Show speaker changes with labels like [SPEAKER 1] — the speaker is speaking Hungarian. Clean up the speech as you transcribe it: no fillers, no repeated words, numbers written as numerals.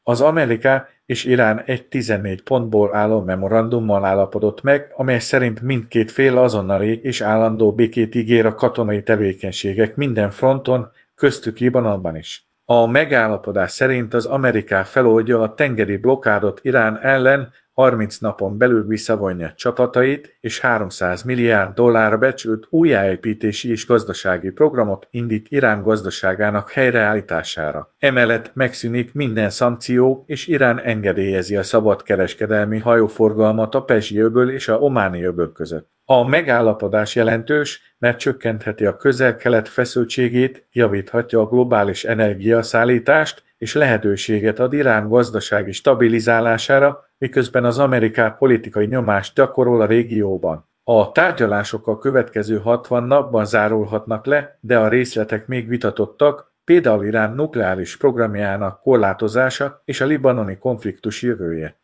[SPEAKER 1] Az Amerika és Irán egy 14 pontból álló memorandummal állapodott meg, amely szerint mindkét fél azonnali és állandó békét ígér a katonai tevékenységek minden fronton, köztük Libanonban is. A megállapodás szerint az Amerika feloldja a tengeri blokkádot Irán ellen, 30 napon belül visszavonja csapatait, és 300 milliárd dollárra becsült újjáépítési és gazdasági programot indít Irán gazdaságának helyreállítására. Emellett megszűnik minden szankció, és Irán engedélyezi a szabadkereskedelmi hajóforgalmat a Pezsi-öböl és a Ománi-öböl között. A megállapodás jelentős, mert csökkentheti a Közel-Kelet feszültségét, javíthatja a globális energiaszállítást, és lehetőséget ad Irán gazdasági stabilizálására, miközben az Amerika politikai nyomást gyakorol a régióban. A tárgyalások a következő 60 napban zárulhatnak le, de a részletek még vitatottak, például Irán nukleáris programjának korlátozása és a libanoni konfliktus jövője.